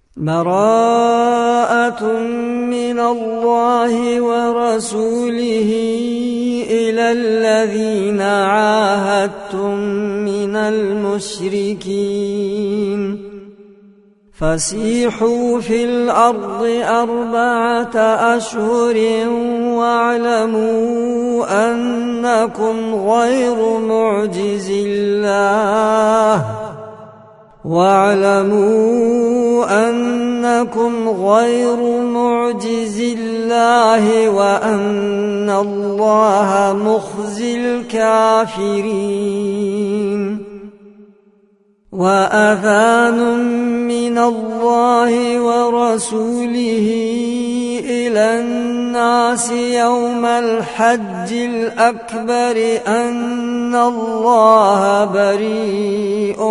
براءة من الله ورسوله إلى الذين عاهدتم من المشركين فسيحوا في الأرض 4 أشهر واعلموا أنكم غير معجز الله وأن الله مخزي الكافرين. وأذان من الله ورسوله إلى الناس يوم الحج الأكبر أن الله بريء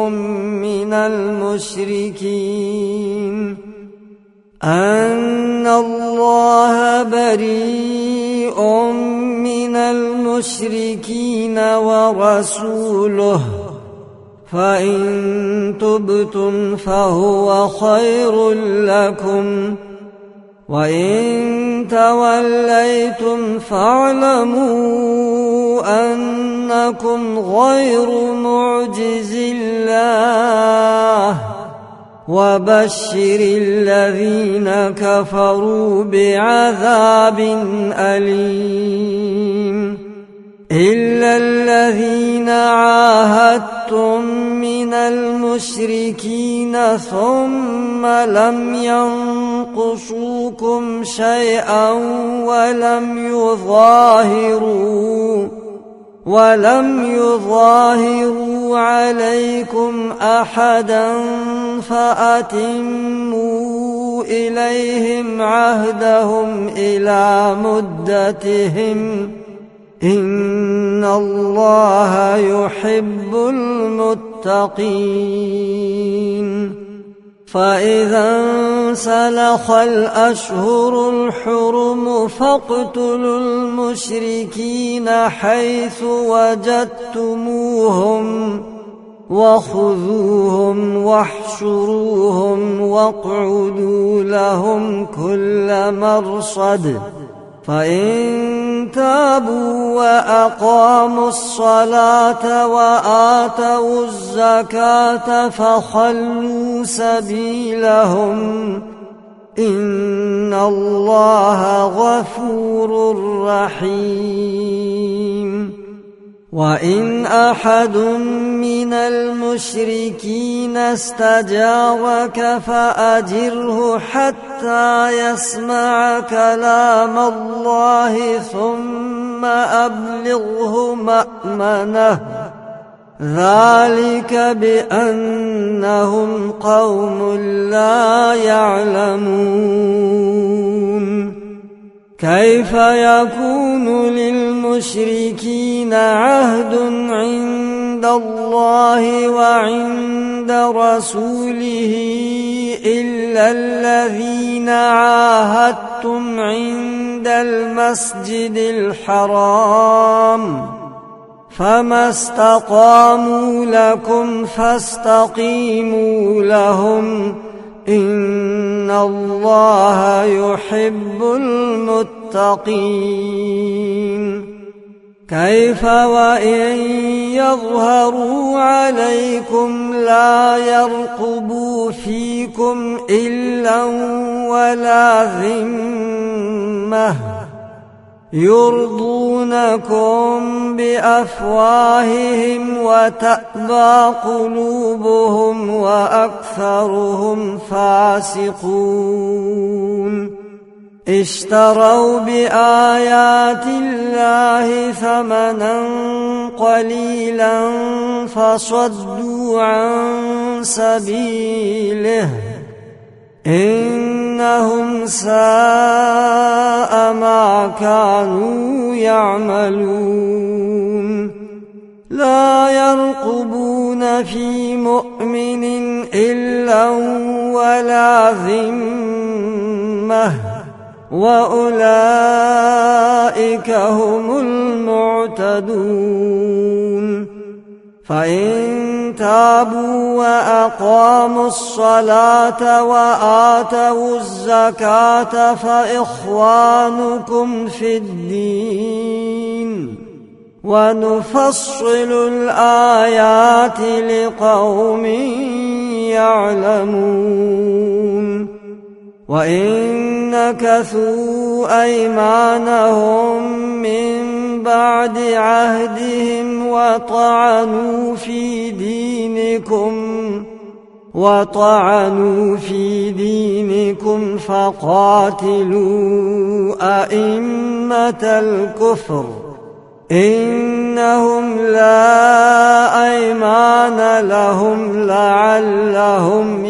من المشركين ورسوله فإن تبتم فهو خير لكم وإن توليتم فاعلموا أنكم غير معجز الله وبشر الذين كفروا بعذاب أليم. إلا الذين عاهدتم من المشركين ثم لم ينقصوكم شيئا ولم يظاهروا عليكم أحدا فأتموا إليهم عهدهم إلى مدتهم إن الله يحب المتقين. فإذا انسلخ الأشهر الحرم فاقتلوا المشركين حيث وجدتموهم وخذوهم واحشروهم واقعدوا لهم كل مرصد فإن تابوا وأقاموا الصلاة وآتوا الزكاة فخلوا سبيلهم إن الله غفور رحيم. وإن أحد من المشركين استجارك فأجره حتى يسمع كلام الله ثم أبلغه مأمنه ذلك بأنهم قوم لا يعلمون. كيف يكون للمشركين عهد عند الله وعند رسوله إلا الذين عاهدتم عند المسجد الحرام فما استقاموا لكم فاستقيموا لهم إن الله يحب المتقين. كيف وإن يظهروا عليكم لا يرقبوا فيكم إلا ولا ذمة يرضونكم بأفواههم وتأبى قلوبهم وأكثرهم فاسقون. اشتروا بآيات الله ثمنا قليلا فصدوا عن سبيله إنهم ساء ما كانوا يعملون. لا يرقبون في مؤمن إلا ولا ذمة وأولئك هم المعتدون. فإن تابوا وأقاموا الصلاة وآتوا الزكاة فإخوانكم في الدين ونفصل الآيات لقوم يعلمون وإن نكثوا أيمانهم من بعد عهدهم وطعنوا في دينكم فقاتلوا أئمة الكفر إنهم لا أيمان لهم لعلهم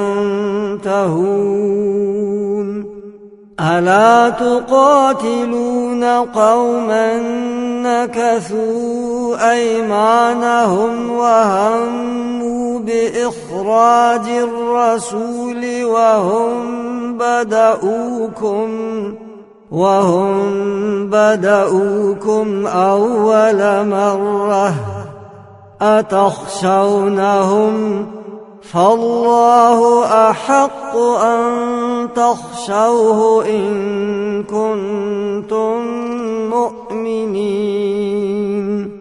ينتهون ألا تقاتلون قوما نكثوا أيمانهم وهموا بإخراج الرسول وهم بدؤوكم أول مرة أتخشونهم فالله أحق أن تخشوه إن كنتم مؤمنين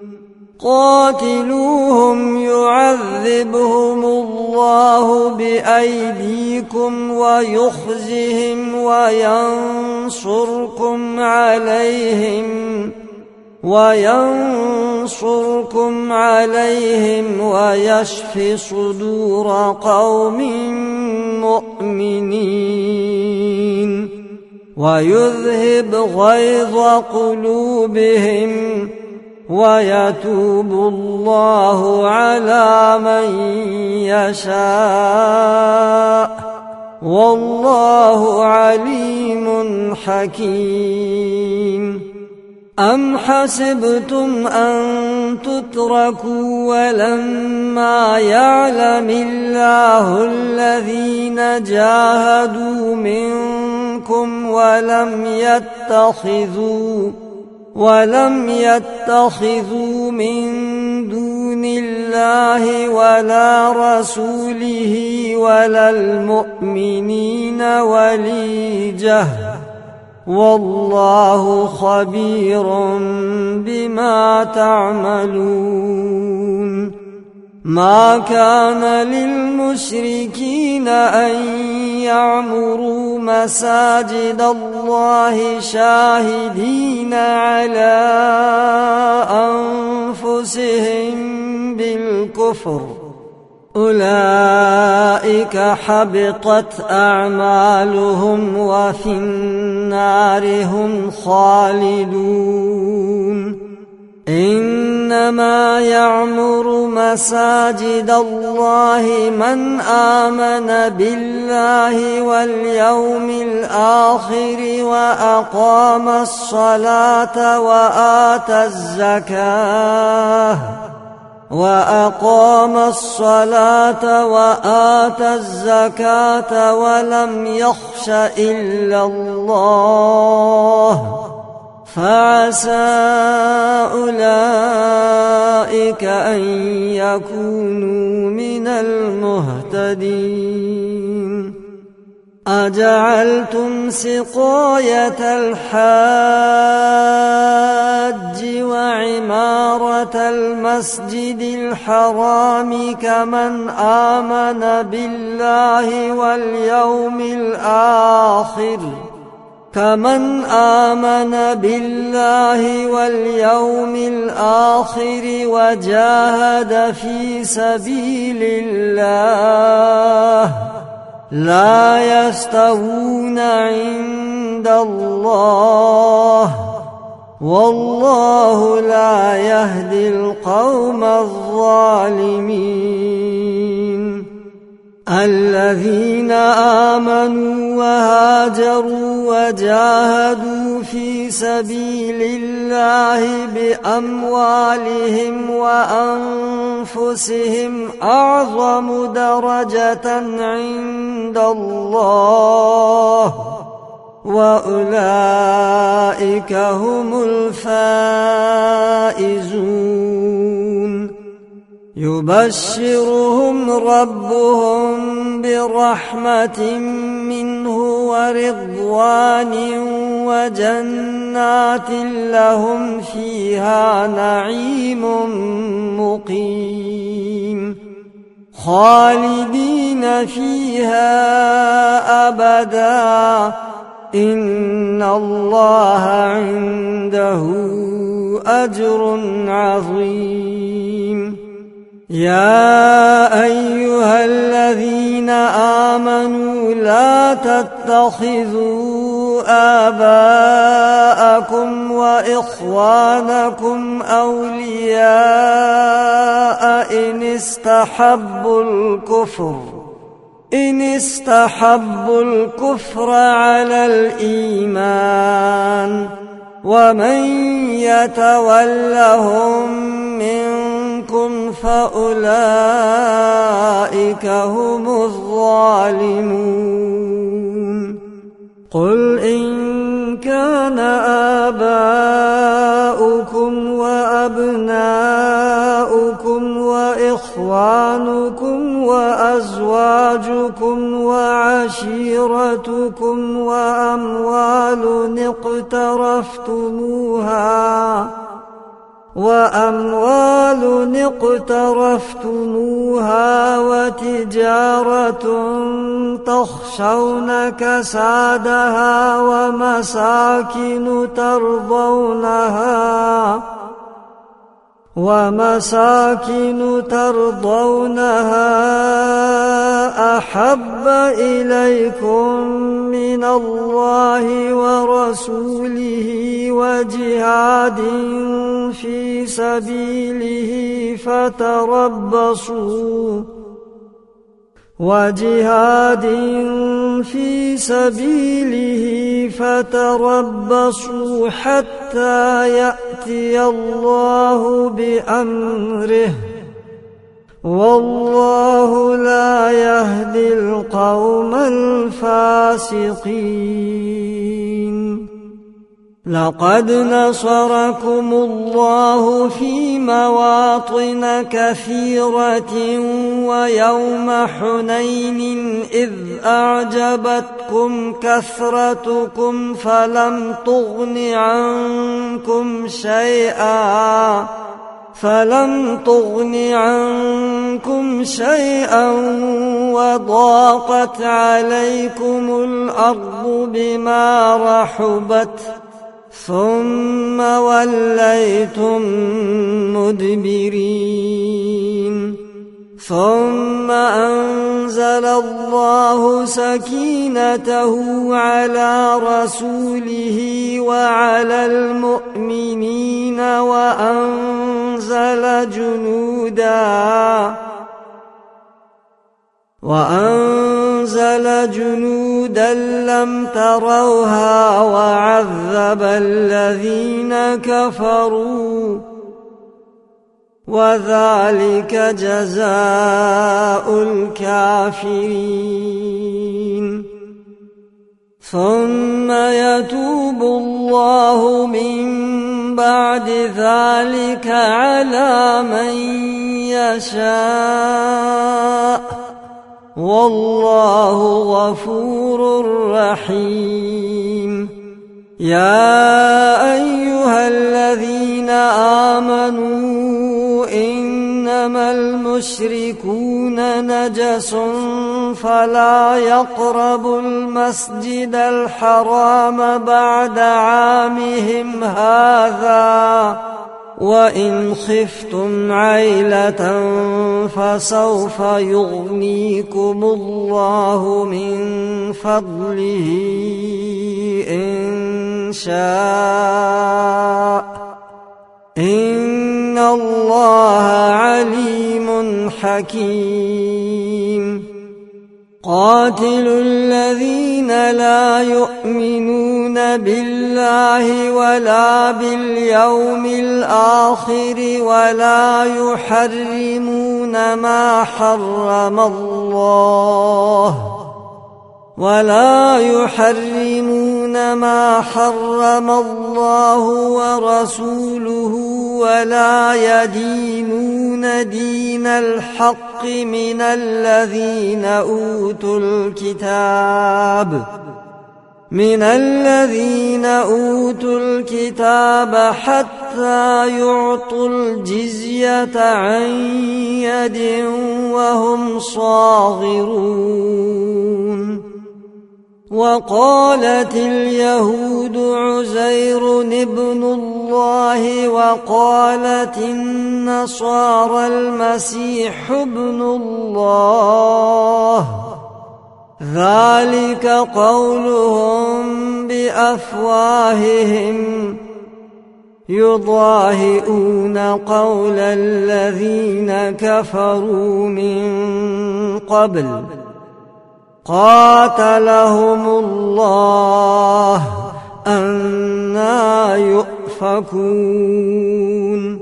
قاتلوهم يعذبهم الله بأيديكم ويخزهم وينصركم عليهم ويشفي صدور قوم مؤمنين ويذهب غيظ قلوبهم ويتوب الله على من يشاء والله عليم حكيم أم حسبتم أن تتركوا ولما يعلم الله الذين جاهدوا منكم ولم يتخذوا من دون الله ولا رسوله ولا المؤمنين وليجة والله خبير بما تعملون ما كان للمشركين أن يعمروا مساجد الله شاهدين على أنفسهم بالكفر أولئك حبطت أعمالهم وفي النار هم خالدون إنما يعمر مساجد الله من آمن بالله واليوم الآخر وأقام الصلاة وآتى الزكاة ولم يخش إلا الله فعسى أولئك أن يكونوا من المهتدين أجعلتم سقاية الحاج وعمارة المسجد الحرام كمن آمن بالله واليوم الآخر وجاهد في سبيل الله لا يستوون عند الله والله لا يهدي القوم الظالمين الذين آمنوا وهاجروا وجاهدوا في سبيل الله بأموالهم وأنفسهم أعظم درجة عند الله وأولئك هم الفائزون يبشرهم ربهم برحمة منه ورضوان وجنات لهم فيها نعيم مقيم خالدين فيها أبدا إن الله عنده أجر عظيم. يا أيها الذين آمنوا لا تتخذوا آباءكم وإخوانكم أولياء إن استحبوا الكفر على الإيمان ومن يتولهم منكم فأولئك هم الظالمون. قل إن كان آباؤكم وأبناؤكم وإخوانكم وأزواجكم وعشيرتكم وأموال اقترفتموها وتجارة تخشون كسادها ومساكن ترضونها أحب إليكم من الله ورسوله وجهاد في سبيله فتربصوا حتى يأتي الله بأمره والله لا يهدي القوم الفاسقين. لقد نصركم الله في مواطن كثيرة ويوم حنين إذ أعجبتكم كثرتكم فلم تغن عنكم شيئا وضاقت عليكم الأرض بما رحبت ثم وليتم مدبرين. ثم أنزل الله سكينته على رسوله وعلى المؤمنين وأنزل جنودا لم تروها وعذب الذين كفروا وذلك جزاء الكافرين. ثم يتوب الله من بعد ذلك على من يشاء والله غفور رحيم. يا أيها الذين آمنوا إنما المشركون نجس فلا يقربوا المسجد الحرام بعد عامهم هذا وإن خفتم عيلة فسوف يغنيكم الله من فضله إن شاء إن الله عليم حكيم. قاتلوا الذين لا يؤمنون بالله ولا باليوم الآخر ولا يحرمون ما حرم الله ولا يحرمون ما حرم الله ورسوله ولا يدينون دين الحق من الذين أوتوا الكتاب حتى يعطوا الجزية عن يد وهم صاغرون. وقالت اليهود عزير ابن الله وقالت النصارى المسيح ابن الله، ذلك قولهم بأفواههم يضاهئون قول الذين كفروا من قبل قاتلهم الله أنى يؤفكون.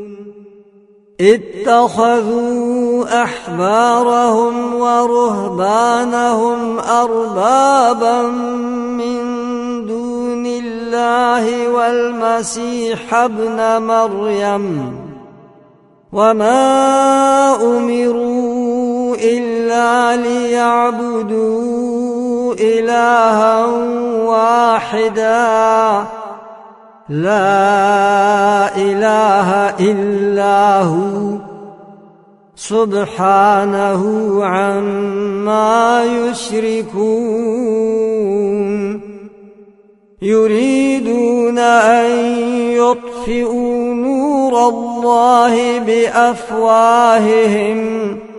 اتخذوا أحبارهم ورهبانهم أربابا من دون الله والمسيح ابن مريم، وما أمروا إلا ليعبدوا إلها واحدا لا إله إلا هو سبحانه عما يشركون. يريدون أن يطفئوا نور الله بأفواههم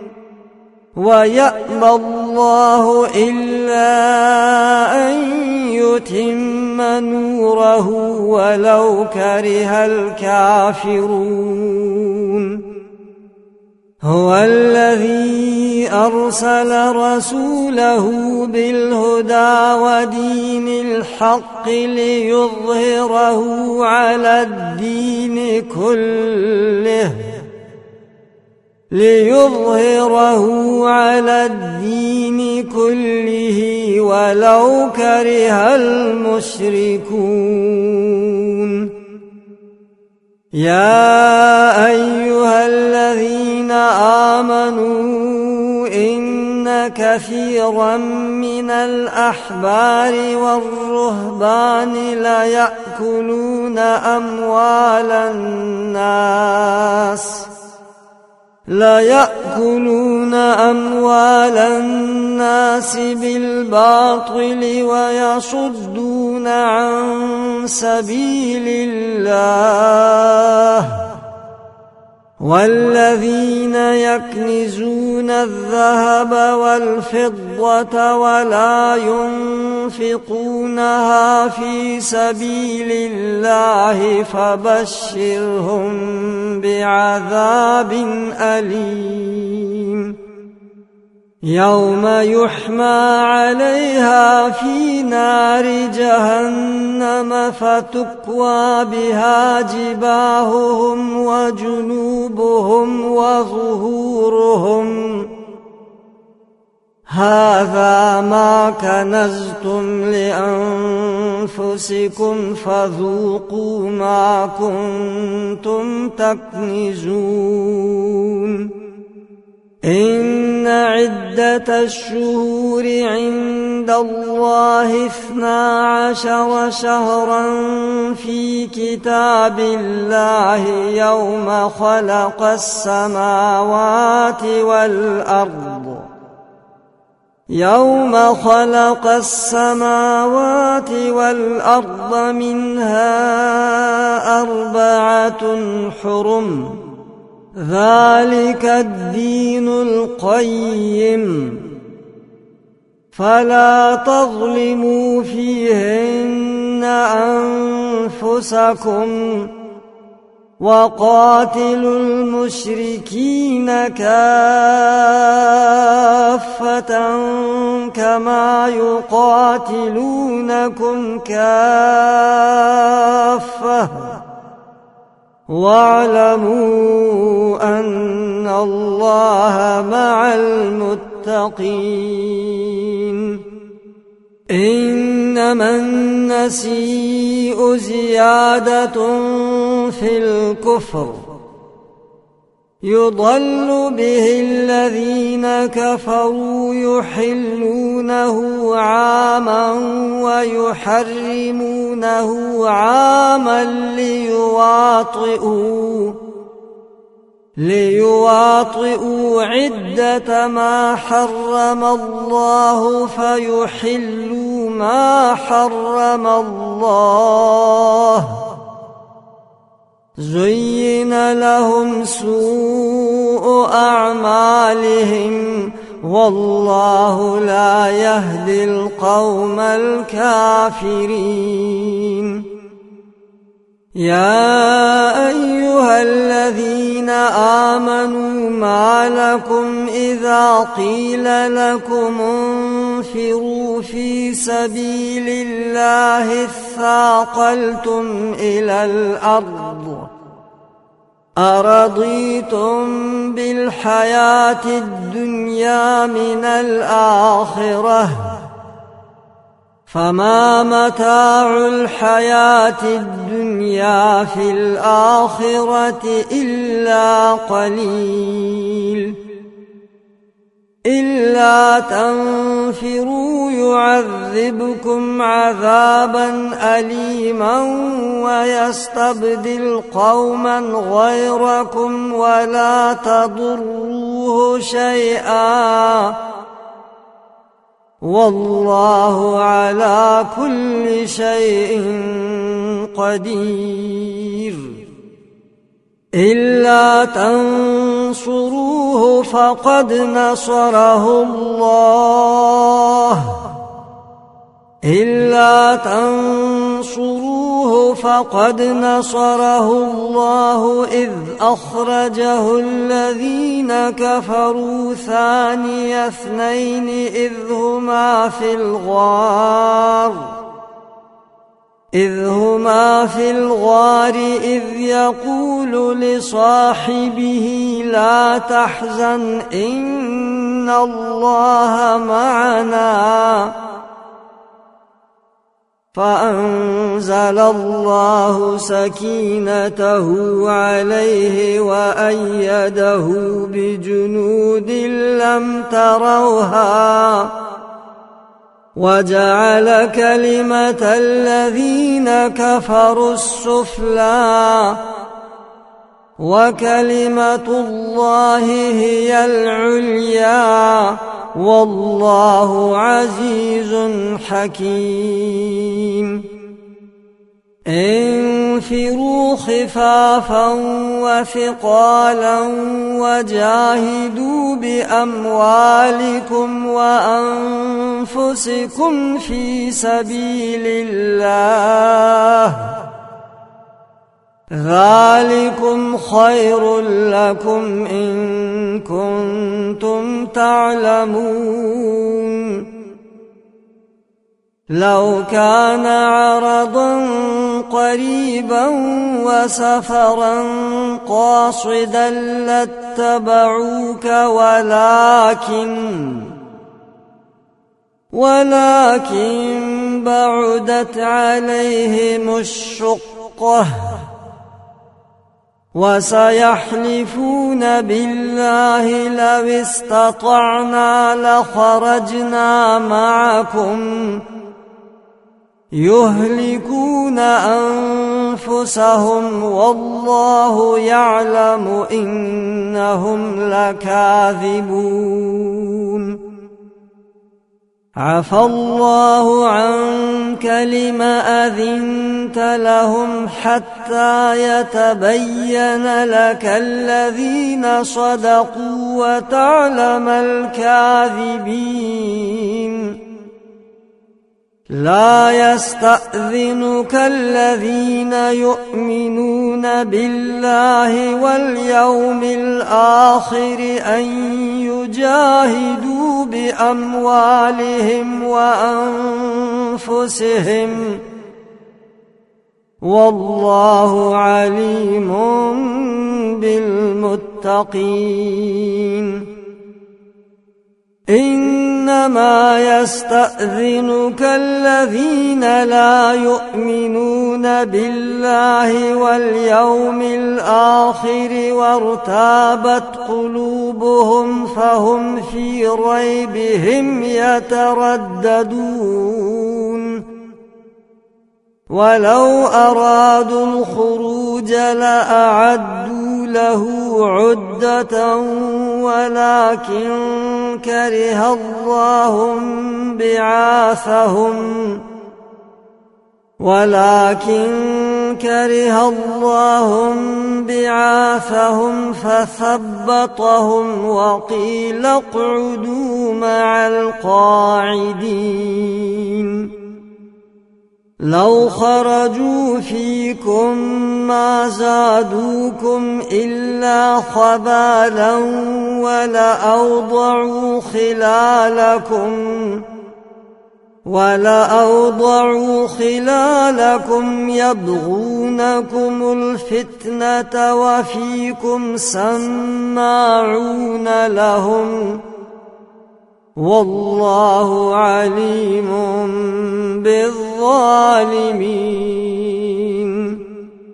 ويأبى الله إلا أن يتم نوره ولو كره الكافرون. هو الذي أرسل رسوله بالهدى ودين الحق ليظهره على الدين كله ولو كره المشركون. يا أيها الذين آمنوا إن كثيرا من الأحبار والرهبان ليأكلون أموال الناس بالباطل ويصدون عن سبيل الله. والذين يكنزون الذهب والفضة ولا ينفقونها في سبيل الله فبشرهم بعذاب أليم. يوم يحمى عليها في نار جهنم فتكوى بها جباههم وجنوبهم وظهورهم هذا ما كنزتم لأنفسكم فذوقوا ما كنتم تكنزون. إن عدة الشهور عند الله 12 شهرا في كتاب الله يوم خلق السماوات والأرض منها 4 حرم ذلك الدين القيم فلا تظلموا فيهن أنفسكم وقاتلوا المشركين كافة كما يقاتلونكم كافة واعلموا أن الله مع المتقين. إنما النسيء زيادة في الكفر يضل به الذين كفروا يحلونه عاما ويحرمونه عاما ليواطئوا عدة ما حرم الله فيحلوا ما حرم الله. زين لهم سوء أعمالهم والله لا يهدي القوم الكافرين. يا أيها الذين آمنوا ما لكم إذا قيل لكم انفروا في سبيل الله اثاقلتم إلى الأرض أرضيتم بالحياة الدنيا من الآخرة فما متاع الحياة الدنيا في الآخرة إلا قليل. إلا تنفروا يعذبكم عذابا أليما ويستبدل قوما غيركم ولا تضروه شيئا والله على كل شيء قدير. إلا تنصروه فقد نصره الله إذ أخرجه الذين كفروا ثاني اثنين إذ هما في الغار إذ يقول لصاحبه لا تحزن إن الله معنا فأنزل الله سكينته عليه وأيده بجنود لم تروها وجعل كلمة الذين كفروا السفلى وكلمة الله هي العليا والله عزيز حكيم. انفروا خفافا وثقالا وجاهدوا بأموالكم وأنفسكم في سبيل الله ذلكم خير لكم إن كنتم تعلمون. لو كان عرضا قريبا وسفرا قاصدا لاتبعوك ولكن بعدت عليهم الشقة وسيحلفون بالله لو استطعنا لخرجنا معكم يهلكون أنفسهم والله يعلم إنهم لكاذبون. عفى الله عنك لما أذنت لهم حتى يتبين لك الذين صدقوا وتعلم الكاذبين. لا يستأذنك الذين يؤمنون بالله واليوم الآخر أن يجاهدوا بأموالهم وأنفسهم والله عليم بالمتقين. إنما يستأذنك الذين لا يؤمنون بالله واليوم الآخر وارتابت قلوبهم فهم في ريبهم يترددون ولو أرادوا الخروج لأعدوا له عدة ولكن كره الله بعاثهم فثبطهم وقيل اقعدوا مع القاعدين لو خرجوا فيكم ما زادوكم إلا خبالا ولأوضعوا خلالكم يبغونكم الفتنة وفيكم سماعون لهم والله عليم بالظالمين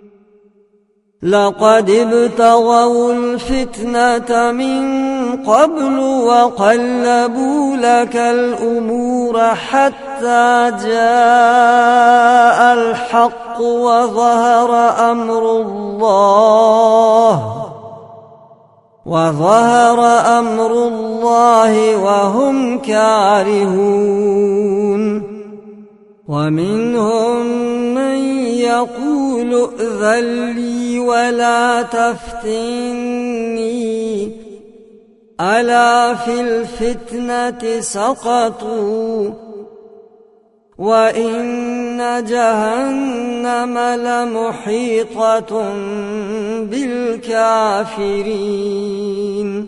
لقد ابتغوا الفتنة من قبل وقلبوا لك الأمور حتى جاء الحق وظهر أمر الله وهم كارهون ومنهم من يقول ائذن لي ولا تفتني ألا في الفتنة سقطوا وإن جهنم لمحيطة بالكافرين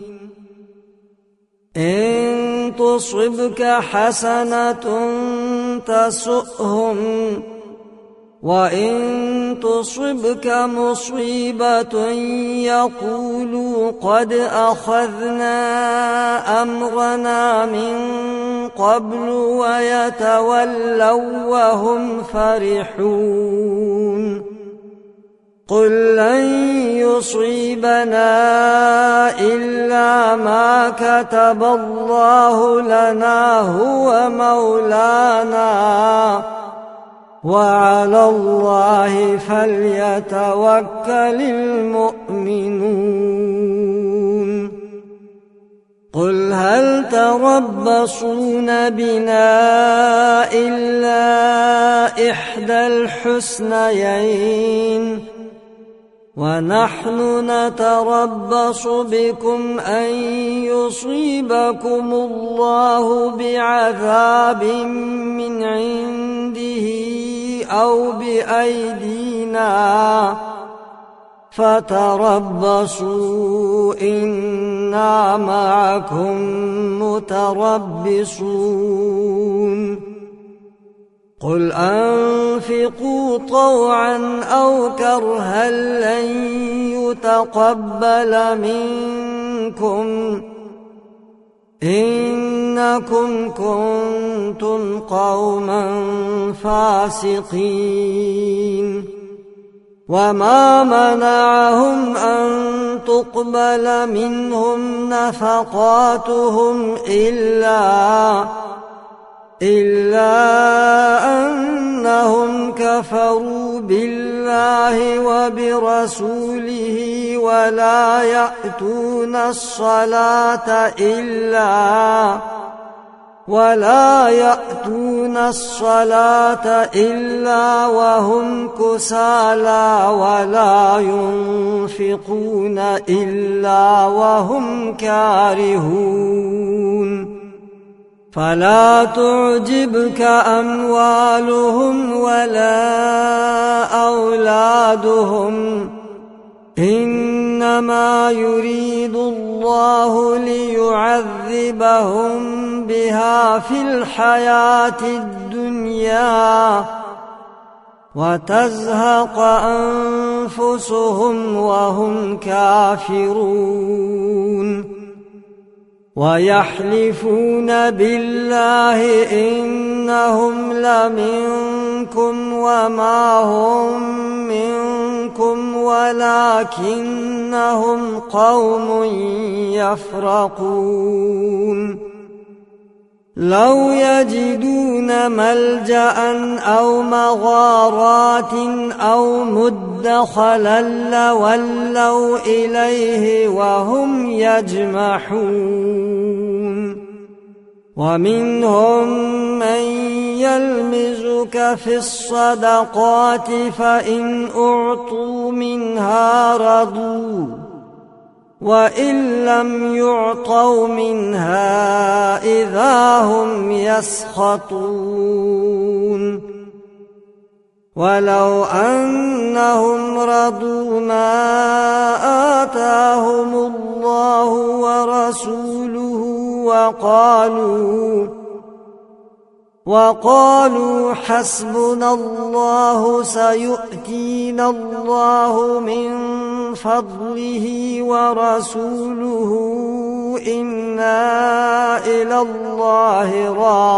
إن تصبك حسنة تسؤهم وإن تصبك مصيبة يقولوا قد أخذنا أمرنا من قبل ويتولوا وهم فرحون قل لن يصيبنا إلا ما كتب الله لنا هو مولانا وعلى الله فليتوكل المؤمنون قل هل تربصون بنا إلا إحدى الحسنيين ونحن نتربص بكم أن يصيبكم الله بعذاب من عنده أو بأيدينا فتربصوا إنا معكم متربصون قل أنفقوا طوعا أو كرها لن يتقبل منكم إنكم كنتم قوما فاسقين وما منعهم أن تقبل منهم نفقاتهم إلا أنهم كفروا بالله وبرسوله ولا يأتون الصلاة إلا وهم كسالى ولا ينفقون إلا وهم كارهون فلا تعجبك أموالهم ولا أولادهم إنما يريد الله ليعذبهم بها في الحياة الدنيا وتزهق أنفسهم وهم كافرون ويحلفون بالله إنهم لمنكم وما هم منكم ولكنهم قوم يفرقون لو يجدون ملجأ أو مغارات أو مدخلا لولوا إليه وهم يجمحون ومنهم من يلمزك في الصدقات فإن أعطوا منها رضوا وإن لم يعطوا منها إذا هم يسخطون ولو أنهم رضوا ما آتاهم الله ورسوله وقالوا حسبنا الله سيؤتينا الله من فضله ورسوله إنا إلى الله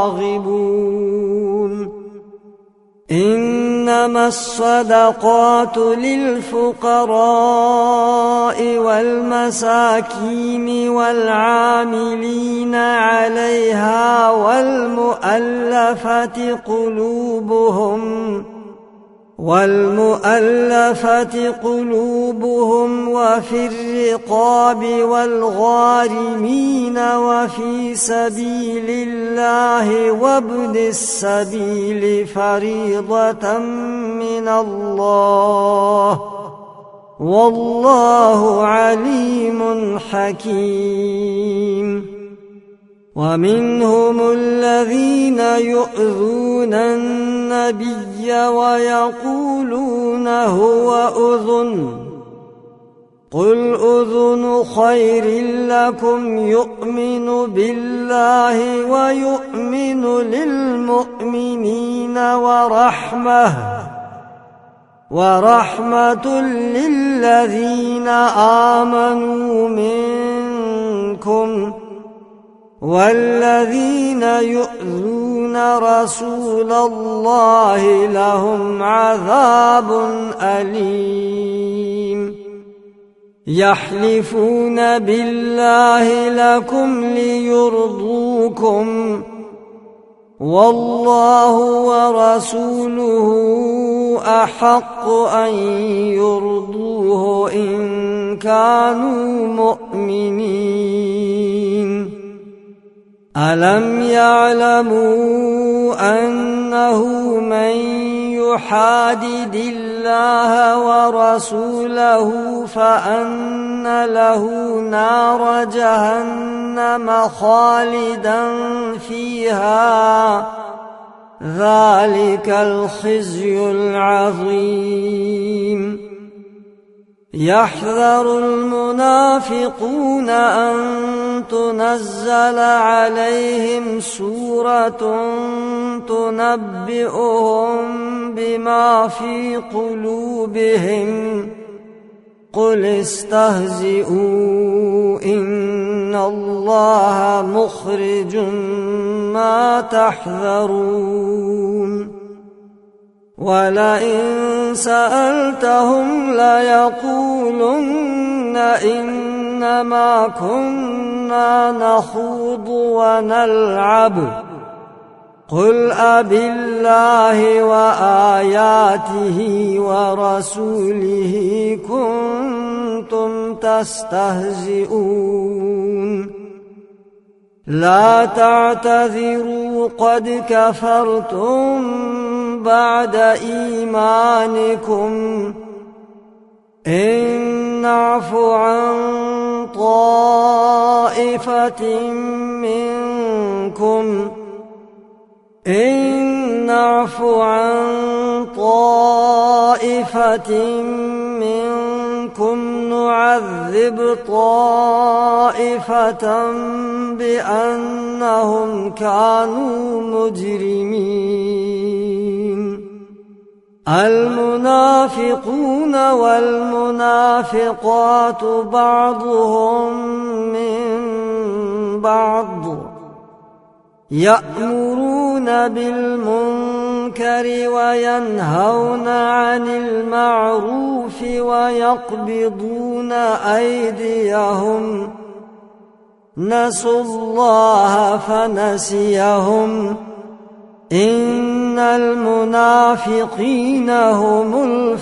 راغبون إنما الصدقات للفقراء والمساكين والعاملين عليها والمؤلفة قلوبهم وفي الرقاب والغارمين وفي سبيل الله وابن السبيل فريضة من الله والله عليم حكيم ومنهم الذين يؤذون النبي ويقولون هو أذن قل أذن خير لكم يؤمن بالله ويؤمن للمؤمنين ورحمة للذين آمنوا منكم والذين يؤذون رسول الله لهم عذاب أليم يحلفون بالله لكم ليرضوكم والله ورسوله أحق أن يرضوه إن كانوا مؤمنين ألم يعلموا أنه من يحادد الله ورسوله فأن له نار جهنم خالدا فيها ذلك الخزي العظيم يحذر المنافقون أن تنزل عليهم سورة تنبئهم بما في قلوبهم قل استهزئوا إن الله مخرج ما تحذرون ولئن سألتهم ليقولن إنما كنا نخوض ونلعب قل أبالله وآياته ورسوله كنتم تستهزئون لا تعتذروا قد كفرتم بعد إيمانكم إن نعف عن طائفة منكم نعذب طائفة بأنهم كانوا مجرمين المنافقون والمنافقات بعضهم من بعض يأمرون بالمنكر وينهون عن المعروف ويقبضون أيديهم نسوا الله فنسيهم إن المنافقين هم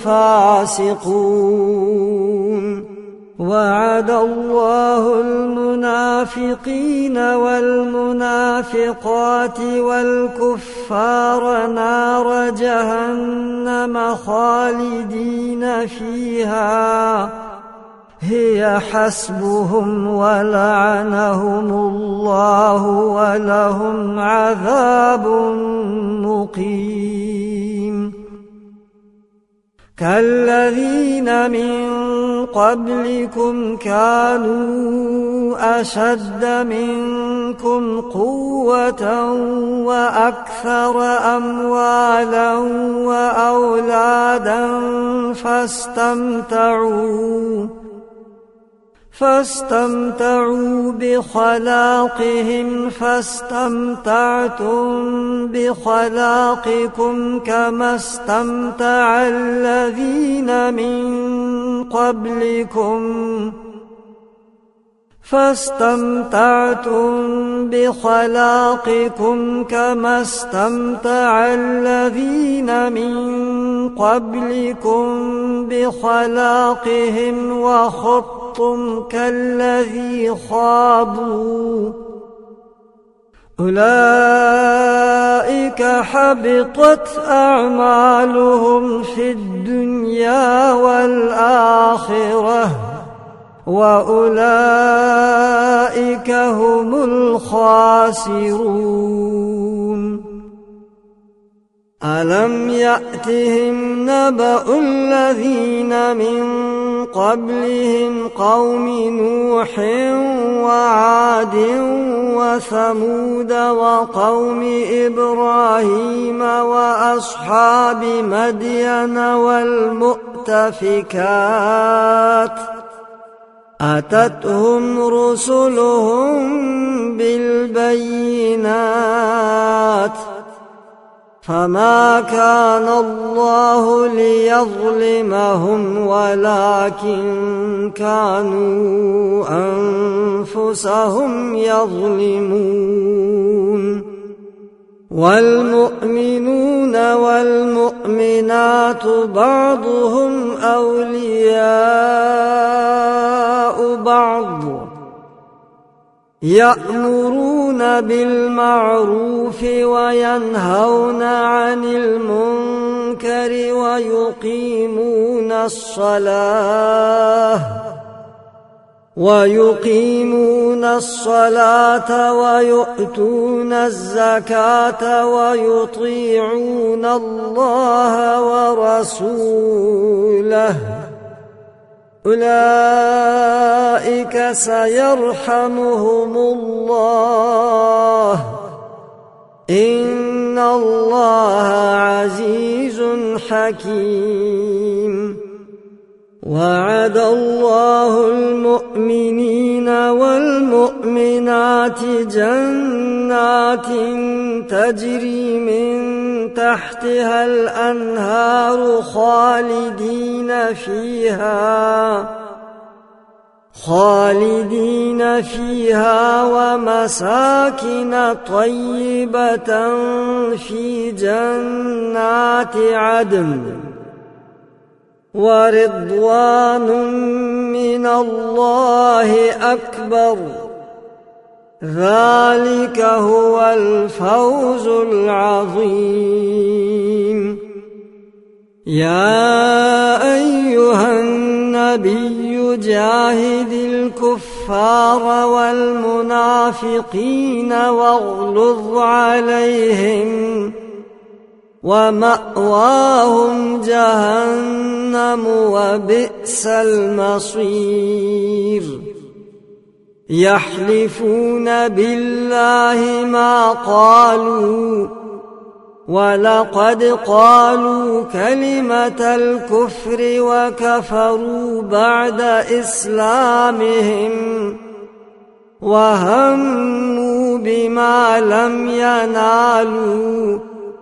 الفاسقون وعد الله المنافقين والمنافقات والكفار نار جهنم خالدين فيها هي حسبهم ولعنهم الله ولهم عذاب مقيم كالذين من قبلكم كانوا أشد منكم قوة وأكثر أموالا وأولادا فاستمتعوا بخلاقهم فاستمتعتم بخلاقكم كما استمتع الذين من قبلكم بخلاقهم وخضتم كالذي خاضوا أولئك حبطت أعمالهم في الدنيا والآخرة وأولئك هم الخاسرون ألم يأتهم نبأ الذين من قبلهم قوم نوح وعاد وثمود وقوم إبراهيم وأصحاب مدين والمؤتفكات أتتهم رسلهم بالبينات فما كان الله ليظلمهم ولكن كانوا أنفسهم يظلمون والمؤمنون والمؤمنات بعضهم أولياء بعض يأمرون بالمعروف وينهون عن المنكر ويقيمون الصلاة ويؤتون الزكاة ويطيعون الله ورسوله أولئك سيرحمهم الله إن الله عزيز حكيم وعد الله المؤمنين والمؤمنات جنات تجري من تحتها الأنهار خالدين فيها ومساكن طيبة في جنات عدن ورضوان من الله أكبر ذلك هو الفوز العظيم يا أيها النبي جاهد الكفار والمنافقين واغلظ عليهم ومأواهم جهنم وبئس المصير يحلفون بالله ما قالوا ولقد قالوا كلمة الكفر وكفروا بعد إسلامهم وهموا بما لم ينالوا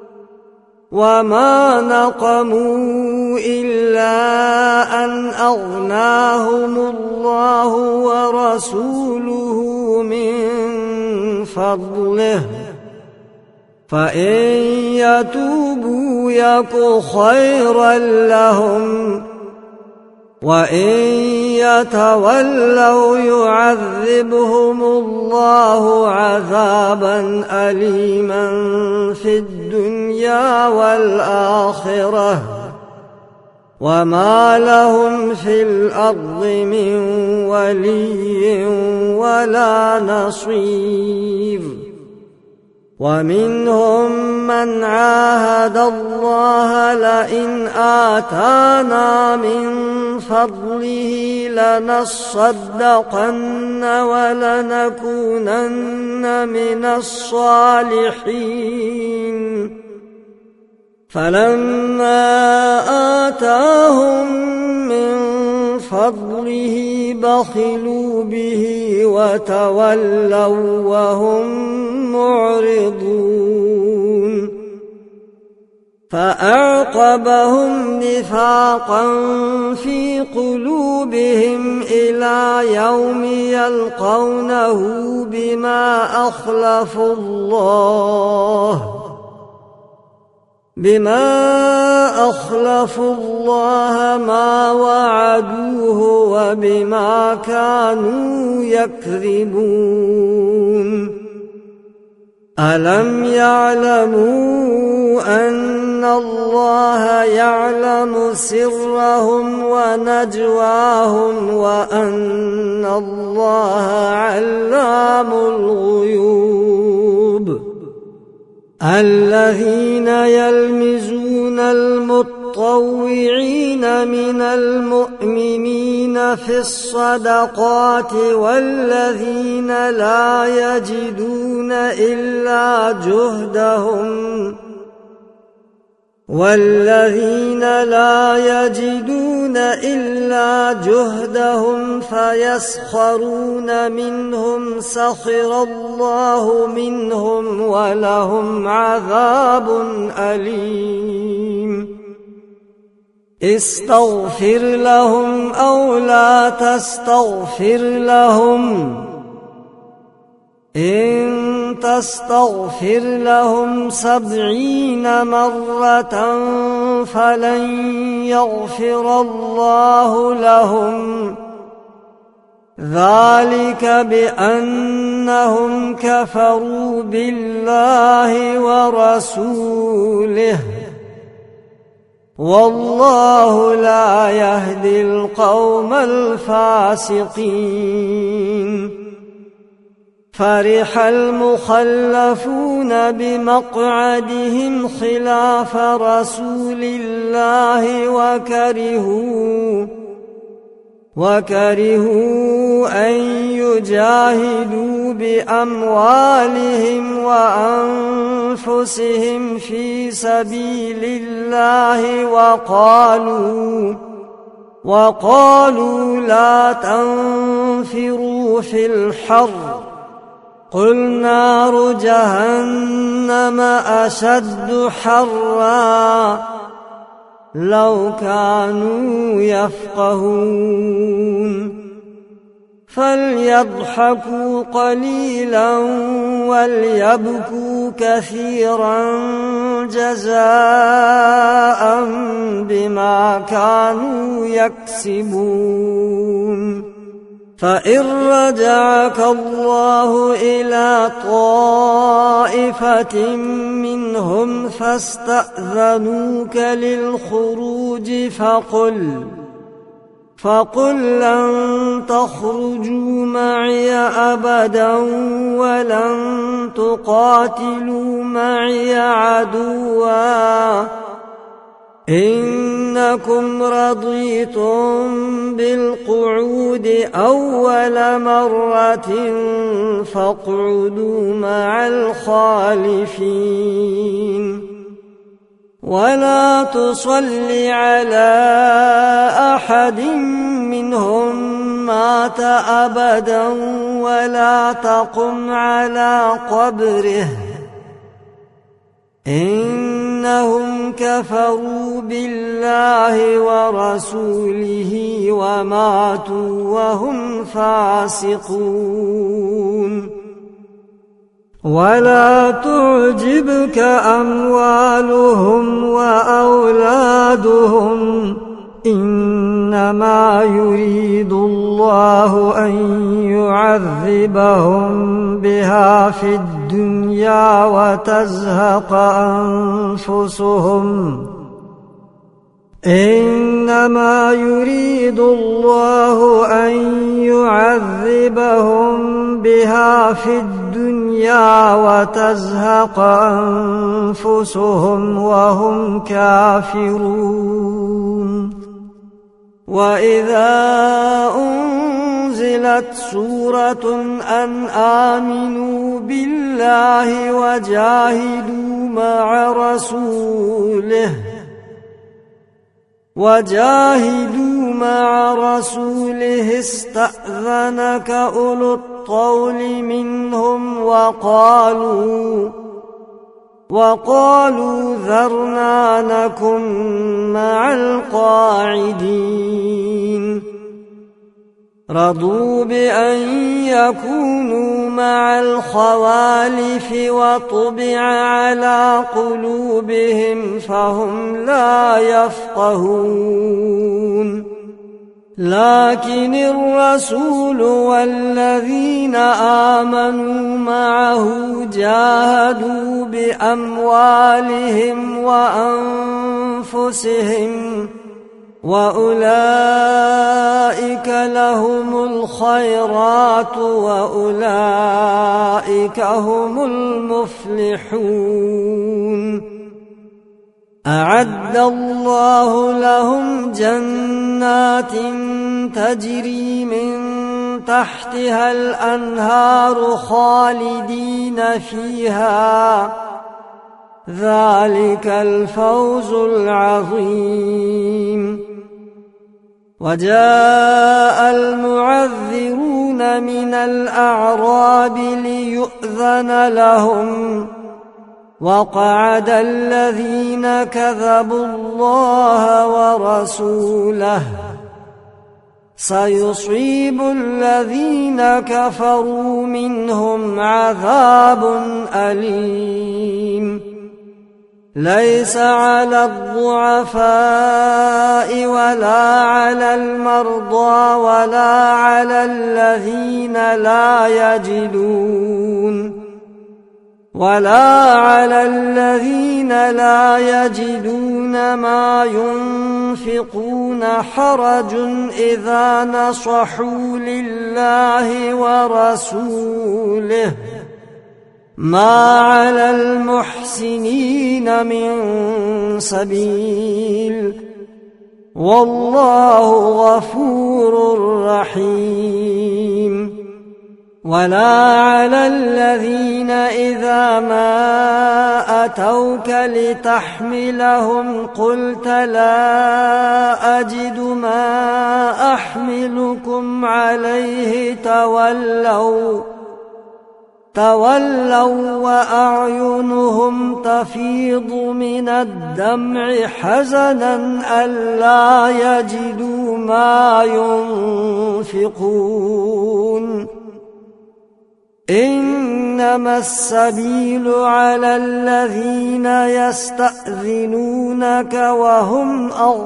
وما نقموا إلا أن أغناهم الله ورسوله من فضله فإن يتوبوا يك خيرا لهم وإن يتولوا يعذبهم الله عذابا أليما في الدنيا والآخرة وما لهم في الأرض من ولي ولا نصير ومنهم من عاهد الله لئن آتانا من فضله لنصدقن ولنكونن من الصالحين فلما آتاهم من فضله بخلوا به وتولوا وهم معرضون فأعقبهم نفاقا في قلوبهم إلى يوم يلقونه بما أخلفوا الله ما وعدوه وبما كانوا يكذبون ألم يعلموا أن الله يعلم سرهم ونجواهم وأن الله علام الغيوب الذين يلمزون المطوعين من المؤمنين في الصدقات والذين لا يجدون إلا جهدهم فيسخرون منهم سخر الله منهم ولهم عذاب أليم استغفر لهم أو لا تستغفر لهم إن تستغفر لهم 70 مرة فلن يغفر الله لهم ذلك بأنهم كفروا بالله ورسوله والله لا يهدي القوم الفاسقين فرح المخلفون بمقعدهم خلاف رسول الله وكرهوا أن يجاهدوا بأموالهم وأنفسهم في سبيل الله وقالوا لا تنفروا في الحر قل نار جهنم أشد حرا لو كانوا يفقهون فليضحكوا قليلا وليبكوا كثيرا جزاء بما كانوا يكسبون فإن رجعك الله إلى طائفة منهم فاستأذنوك للخروج فقل لن تخرجوا معي أبدا ولن تقاتلوا معي عدوا إنكم رضيتم بالقعود أول مرة فاقعدوا مع الخالفين ولا تصل على أحد منهم مات أبدا ولا تقم على قبره إنهم كفروا بالله ورسوله وماتوا وهم فاسقون ولا تعجبك أموالهم وأولادهم إنما يريد الله أن يعذبهم بها في الدنيا وتزهق أنفسهم إنما يريد الله أن يعذبهم بها في الدنيا وتزهق أنفسهم وهم كافرون وإذا أنزلت سورة أن آمنوا بالله وجاهدوا مع رسوله استأذنك أولو الطول منهم وقالوا ذرنا نكن مع القاعدين رضوا بأن يكونوا مع الخوالف وطبع على قلوبهم فهم لا يفقهون لكن الرسول والذين آمنوا معه جاهدوا بأموالهم وأنفسهم وأولئك لهم الخيرات وأولئك هم المفلحون أعد الله لهم جنات تجري من تحتها الأنهار خالدين فيها ذلك الفوز العظيم وجاء المعذرون من الأعراب ليؤذن لهم وقعد الذين كذبوا الله ورسوله سيصيب الذين كفروا منهم عذاب أليم ليس على الضعفاء ولا على المرضى ولا على الذين لا يجدون ما ينفقون حرج إذا نصحوا لله ورسوله ما على المحسنين من سبيل والله غفور رحيم ولا على الذين إذا ما أتوك لتحملهم قلت لا أجد ما أحملكم عليه تولوا وأعينهم تفيض من الدمع حزنا ألا يجدوا ما ينفقون إنما السبيل على الذين يستأذنونك وهم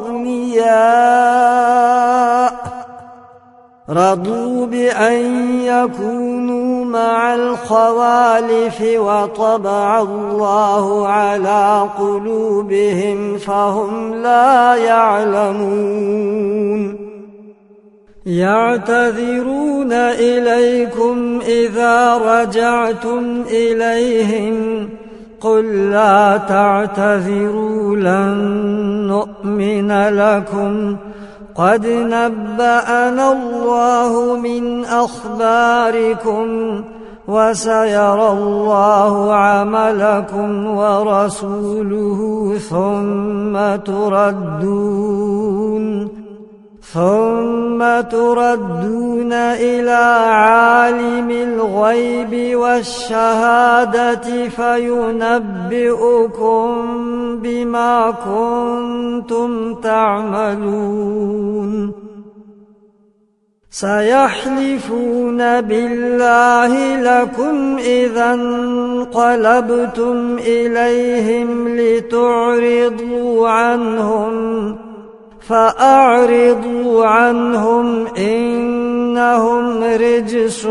أغنياء رضوا بأن يكونوا مع الخوالف وطبع الله على قلوبهم فهم لا يعلمون يعتذرون إليكم إذا رجعتم إليهم قل لا تعتذروا لن نؤمن لكم قد نبأنا الله من أخباركم وسيرى الله عملكم ورسوله ثم تردون إلى عالم الغيب والشهادة فينبئكم بما كنتم تعملون سيحلفون بالله لكم إذا انقلبتم إليهم لتعرضوا عنهم فأعرضوا عنهم إنهم رجس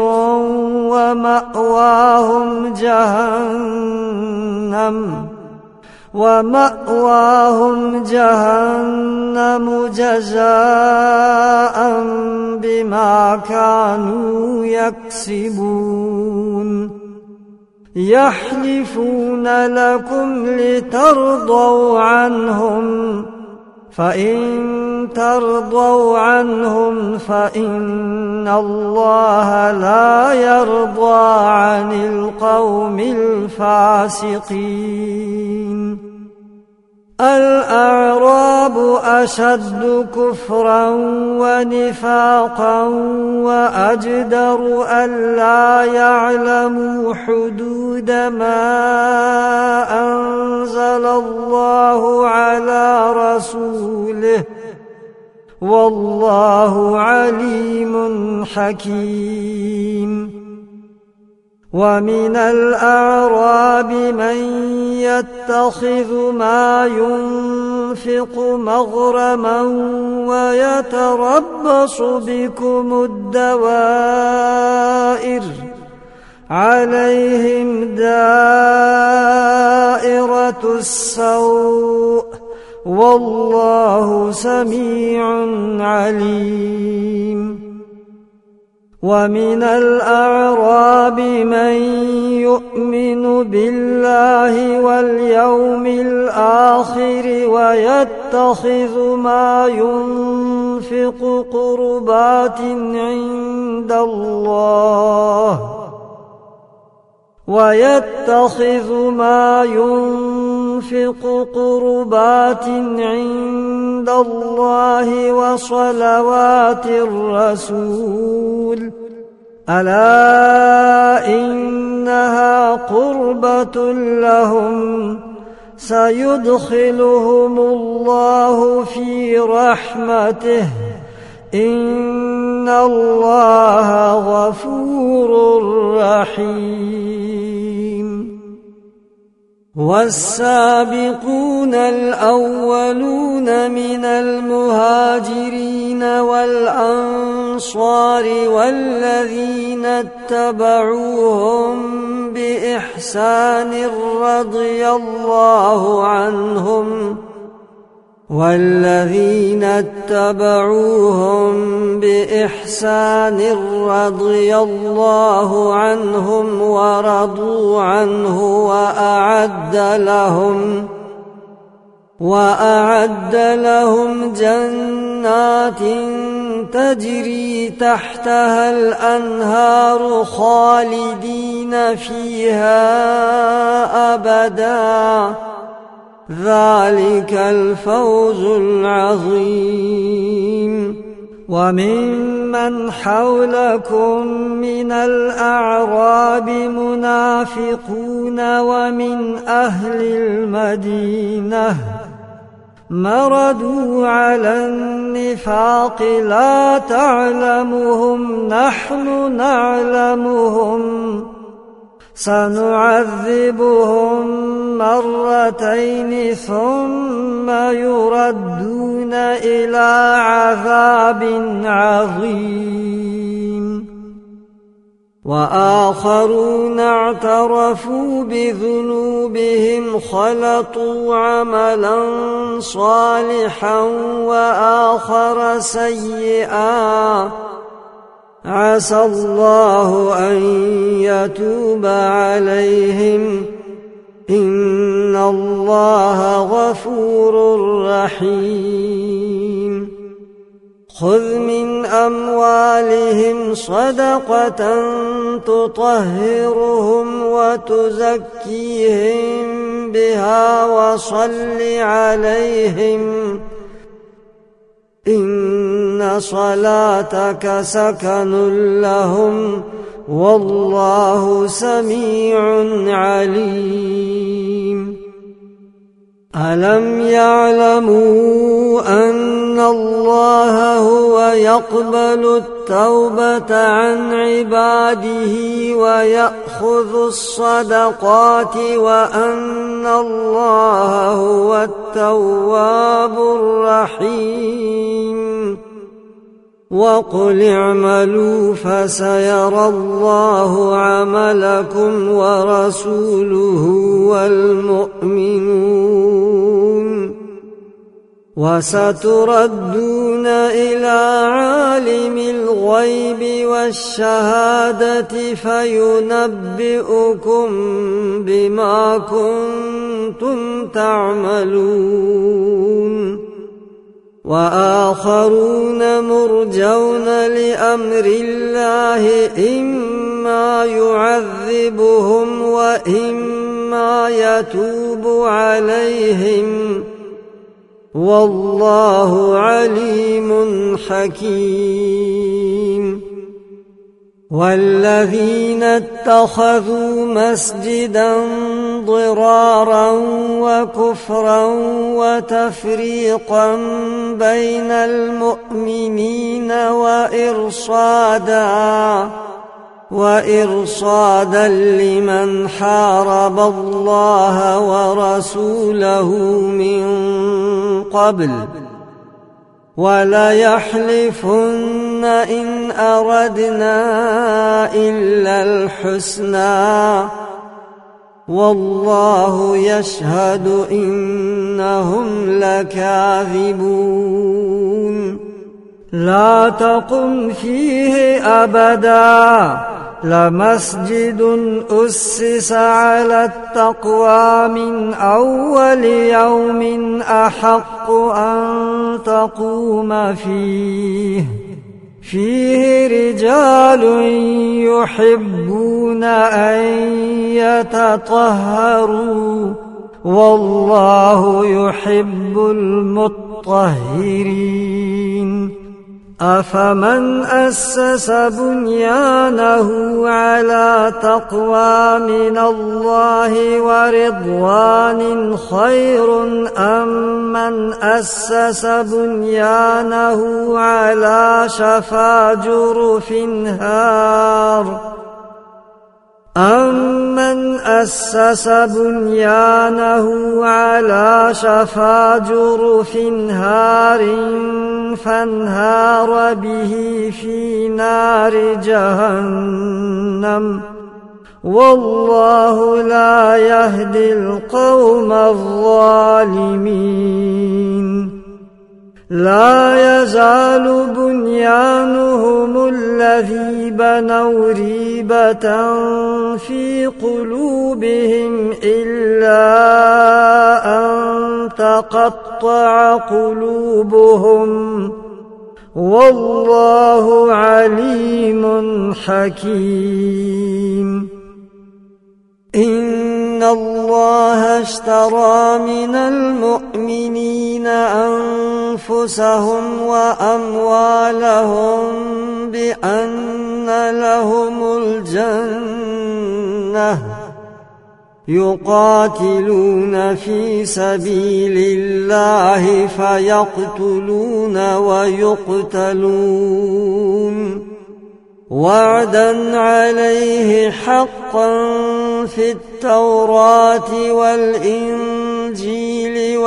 ومأواهم جهنم جزاء بما كانوا يكسبون يحلفون لكم لترضوا عنهم فإن ترضوا عنهم فإن الله لا يرضى عن القوم الفاسقين الأعراب أشد كفرا ونفاقا وأجدر ألا يعلموا حدود ما أنزل الله على رسوله والله عليم حكيم ومن الأعراب من يتخذ ما ينفق مغرما ويتربص بكم الدوائر عليهم دائرة السوء والله سميع عليم ومن الأعراب من يؤمن بالله واليوم الآخر ويتخذ ما ينفق قربات عند الله وصلوات الرسول ألا إنها قربة لهم سيدخلهم الله في رحمته إن الله غفور رحيم والسابقون الأولون من المهاجرين والأنصار والذين اتبعوهم بإحسان رضي الله عنهم ورضوا عنه وأعد لهم جنات تجري تحتها الأنهار خالدين فيها أبدا ذلك الفوز العظيم وممن حولكم من الأعراب منافقون ومن أهل المدينة مردوا على النفاق لا تعلمهم نحن نعلمهم سنعذبهم مرتين ثم يردون إلى عذاب عظيم وآخرون اعترفوا بذنوبهم خلطوا عملا صالحا وآخر سيئا عسى الله أن يتوب عليهم إن الله غفور رحيم خذ من أموالهم صدقة تطهرهم وتزكيهم بها وصل عليهم إن إن صلاتك سكن لهم والله سميع عليم ألم يعلموا أن الله هو يقبل التوبة عن عباده ويأخذ الصدقات وأن الله هو التواب الرحيم وقل اعملوا فسيرى الله عملكم ورسوله والمؤمنون وستردون إلى عالم الغيب والشهادة فينبئكم بما كنتم تعملون وآخرون مرجون لأمر الله إما يعذبهم وإما يتوب عليهم والله عليم حكيم والذين اتخذوا مسجدا ضرارا وكفرا وتفريقا بين المؤمنين وإرصادا لمن حارب الله ورسوله من قبل وليحلفن إن أردنا إلا الحسنى والله يشهد إنهم لكاذبون لا تقم فيه أبدا لمسجد أسس على التقوى من أول يوم أحق أن تقوم فيه رجال يحبون أن يتطهروا والله يحب المطهرين أفمن أسس بنيانه على تقوى من الله ورضوان خير أم من أسس بنيانه على شفا جرف هار أَمَّنْ أَسَّسَ بُنْيَانَهُ عَلَى شَفَا جُرُفٍ هَارٍ فَانْهَارَ بِهِ فِي نَارِ جَهَنَّمَ وَاللَّهُ لَا يَهْدِي الْقَوْمَ الظَّالِمِينَ لا يزال بنيانهم الذي بنوا ريبة في قلوبهم إلا أن تقطع قلوبهم والله عليم حكيم إن الله اشترى من المؤمنين أنفسهم وأموالهم بأن لهم الجنة يقاتلون في سبيل الله فيقتلون ويقتلون وعدا عليه حقا في التوراة والإنجيل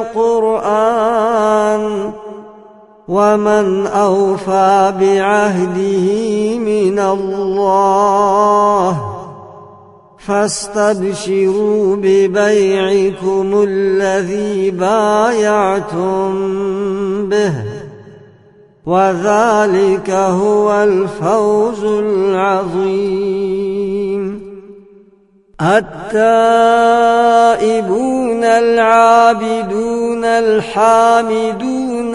والقرآن ومن أوفى بعهده من الله فاستبشروا ببيعكم الذي بايعتم به وذلك هو الفوز العظيم التائبون العابدون الحامدون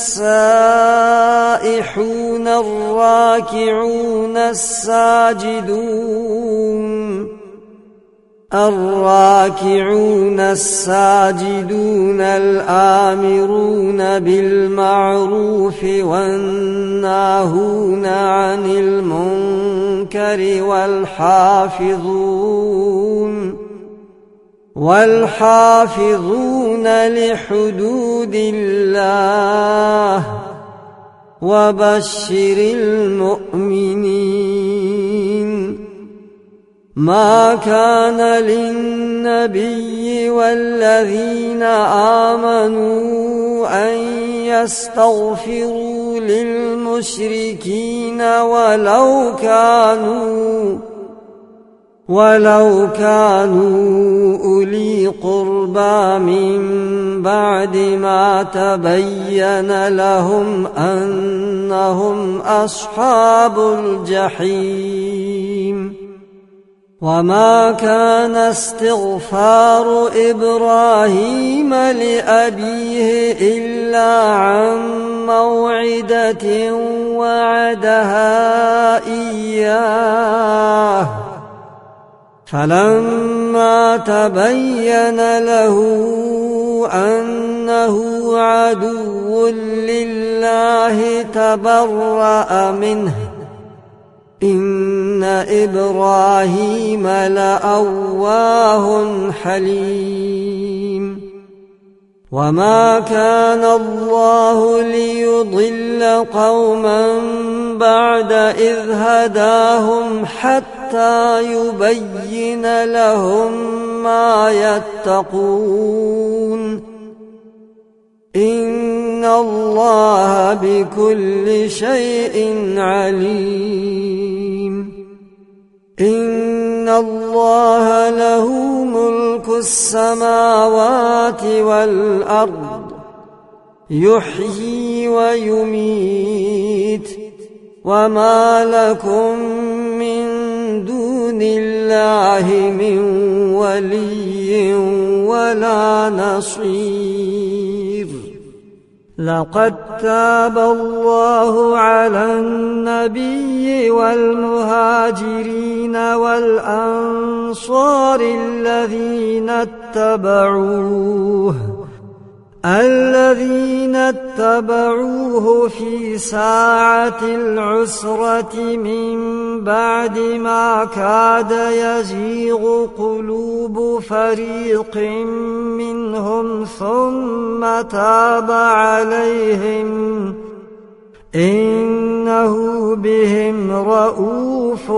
السائحون الراكعون الساجدون الراكعون الساجدون الآمرون بالمعروف والناهون عن المنكر والحافظون لحدود الله وبشر المؤمنين. ما كان للنبي والذين آمنوا أن يستغفروا للمشركين ولو كانوا أولي قربى من بعد ما تبين لهم أنهم أصحاب الجحيم. وما كان استغفار إبراهيم لأبيه إلا عن موعدة وعدها إياه، فلما تبين له أنه عدو لله تبرأ منه، إن إبراهيم لأواه حليم. وما كان الله ليضل قوما بعد إذ هداهم حتى يبين لهم ما يتقون، إن الله بكل شيء عليم. إن الله له ملك السماوات والأرض، يحيي ويميت، وما لكم من دون الله من ولي ولا نصير. لقد تاب الله على النبي والمهاجرين والأنصار الذين اتبعوه في ساعة العسرة من بعد ما كاد يزيغ قلوب فريق منهم ثم تاب عليهم، إنه بهم رءوف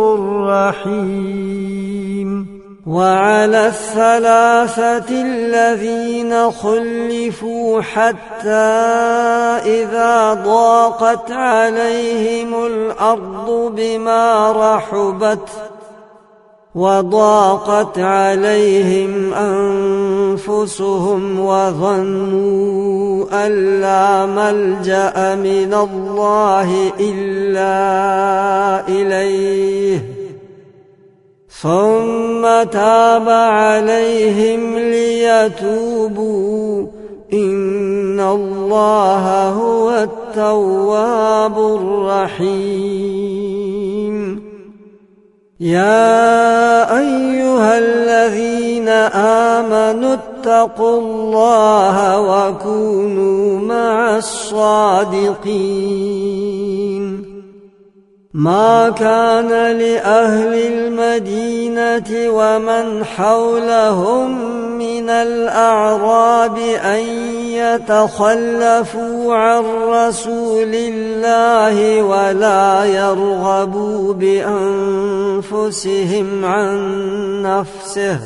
رحيم. وعلى الثلاثة الذين خلفوا حتى إذا ضاقت عليهم الأرض بما رحبت وضاقت عليهم أنفسهم وظنوا أن لا ملجأ من الله إلا إليه، ثم تاب عليهم ليتوبوا، إن الله هو التواب الرحيم. يا أيها الذين آمنوا اتقوا الله وكونوا مع الصادقين. ما كان لأهل المدينة ومن حولهم من الأعراب أن يتخلفوا عن رسول الله ولا يرغبوا بأنفسهم عن نفسه،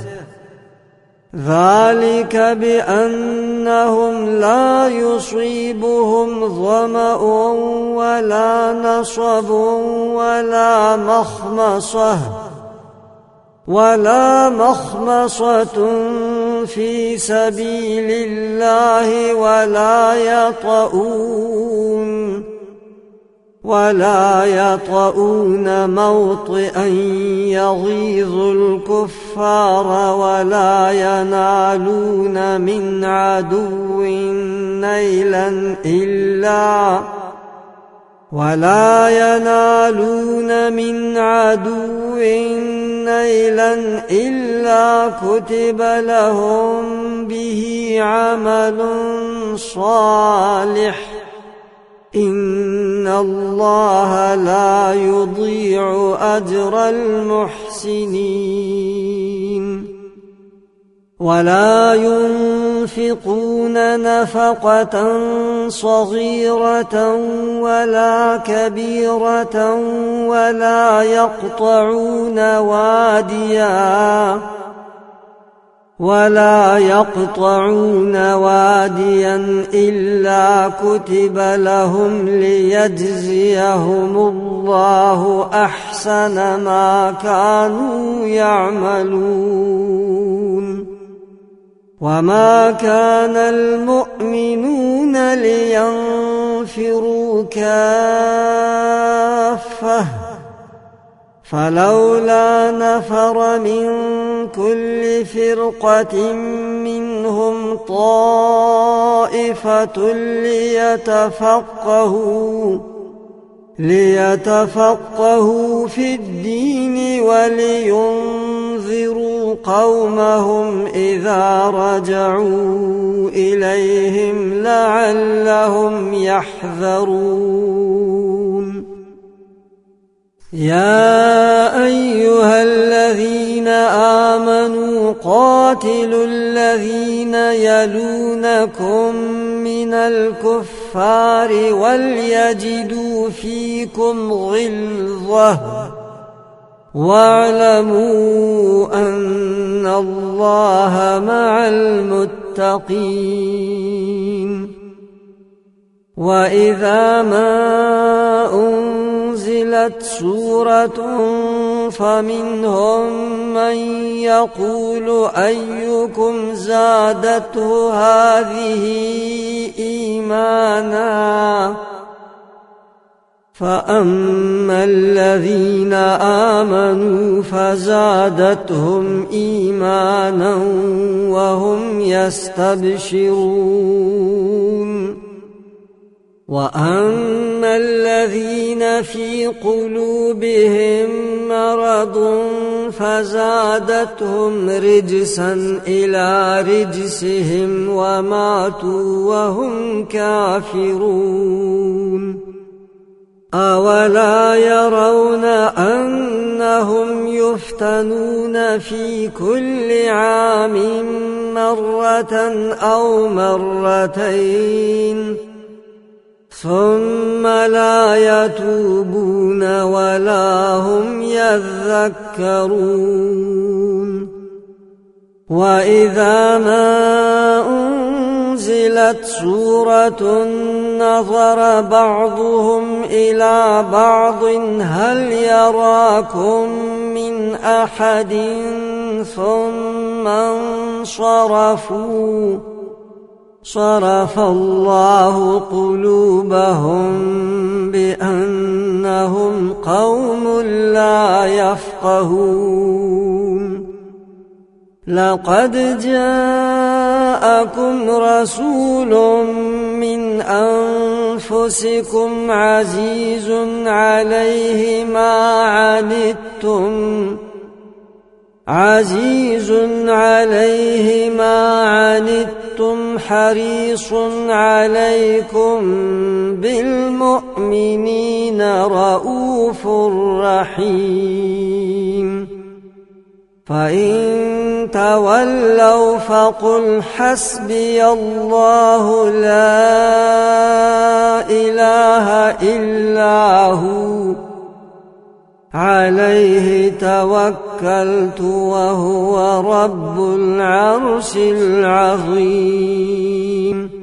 ذلك بأنهم لا يصيبهم ظمأ ولا نصب ولا مخمصة في سبيل الله ولا يطؤون موطئا يغيظ الكفار ولا ينالون من عدو نيلا إلا كتب لهم به عمل صالح إن الله لا يضيع أجر المحسنين ولا ينفقون نفقة صغيرة ولا كبيرة ولا يقطعون واديا إلا كتب لهم ليجزيهم الله أحسن ما كانوا يعملون وما كان المؤمنون لينفروا كافة فلولا نفر من كل فرقة منهم طائفة ليتفقهوا في الدين ولينذروا قومهم إذا رجعوا إليهم لعلهم يحذرون يا أيها الذين آمنوا قاتلوا الذين يلونكم من الكفار وليجدوا فيكم غلظة واعلموا أن الله مع المتقين وإذا ما أنزلت سورة فمنهم من يقول أيكم زادته هذه إيمانا فأما الذين آمنوا فزادتهم إيمانا وهم يستبشرون وأما الذين في قلوبهم مرض فزادتهم رجسا إلى رجسهم وماتوا وهم كافرون أولا يرون أنهم يفتنون في كل عام مرة أو مرتين ثم لا يتوبون ولا هم يذكرون وإذا ما أنزلت سورة نظر بعضهم إلى بعض هل يراكم من أحد ثم انصرفوا صرف الله قلوبهم بأنهم قوم لا يفقهون لقد جاءكم رسول من أنفسكم عزيز عليه ما عنتم حريص عليكم بالمؤمنين رؤوف رحيم فإن تولوا فقل حسبي الله لا إله إلا هو عليه توكلت وهو رب العرش العظيم